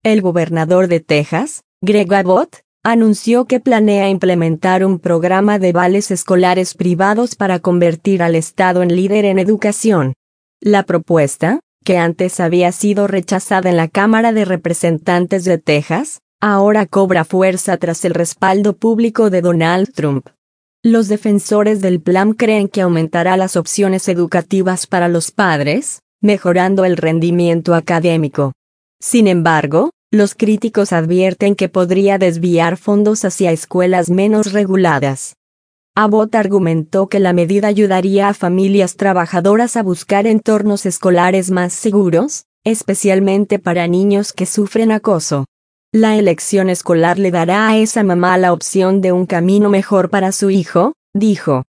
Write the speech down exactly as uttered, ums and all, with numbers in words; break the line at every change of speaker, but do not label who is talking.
El gobernador de Texas, Greg Abbott, anunció que planea implementar un programa de vales escolares privados para convertir al estado en líder en educación. La propuesta, que antes había sido rechazada en la Cámara de Representantes de Texas, ahora cobra fuerza tras el respaldo público de Donald Trump. Los defensores del plan creen que aumentará las opciones educativas para los padres, mejorando el rendimiento académico. Sin embargo, los críticos advierten que podría desviar fondos hacia escuelas menos reguladas. Abbott argumentó que la medida ayudaría a familias trabajadoras a buscar entornos escolares más seguros, especialmente para niños que sufren acoso. La elección escolar le dará a esa mamá la opción de un camino mejor para su hijo, dijo.